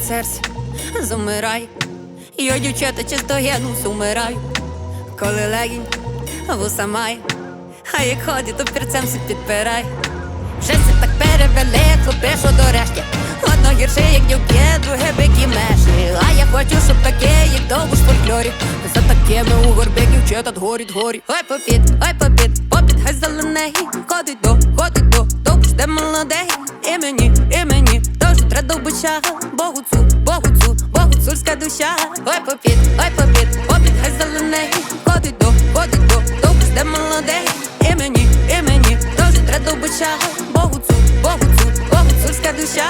серце замирає, йо, дівчата, часто генус умираю. Коли легінь вуса має, а як ходить, то перцем все підпирає. Вже все так перевели, хлопи, що до решті. Одно гірше, як дівки, друге бикі меші. А я хочу, щоб таке, як довбуш в фольклорі. За такими у горбі дівчата горіть. Ой, попід, попід, хай зелений. Ходить до, довбуш де молодий. І мені, тож треба довбуча. Богуцульська душа. Ой, попід, хай зелений. Ходить до, довбуш де молодий. І мені, тож треба довбуча. Богуцульська душа.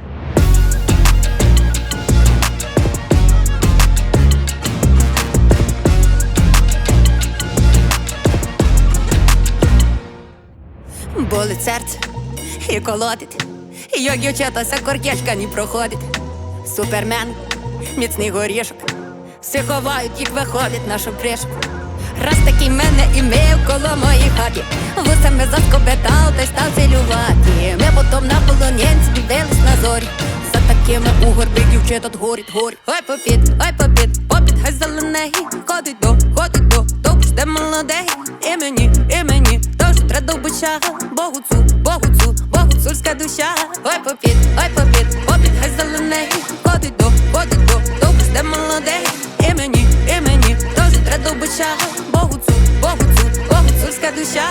Болить серце і колотить, як дівчата, ся коркешка не проходить. Супермен, міцний горішок, всі ховають, їх виходить нашу пришку. Раз такий мене імів коло моїй хаті, вусами заскобетав та й став цілювати. Ми потом на полонянці дивились на зорі. За такими у горбі дівчата горіть. Ой, попід, хай зелений. Ходить до, довбуш де молодий. І мені, тож треба довбуча. Богуцульська душа. Ой, попід, хай зелений. Ходить до, довбуш де молодий. І мені, тож треба довбуча. Богуцульська душа.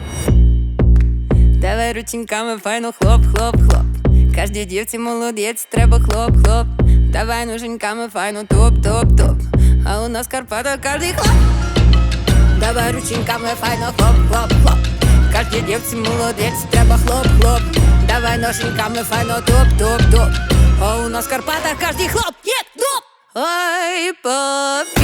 Давай рученьками файно хлоп. Кожній дівці молодець, треба хлоп. Давай ноженьками файно топ. А у нас Карпата кожний хлоп. Давай рученьками файно хлоп. Кожній дівці молодець, треба хлоп. Давай ноженьками файно топ. А у нас Карпата кожний хлоп. Ой, поп.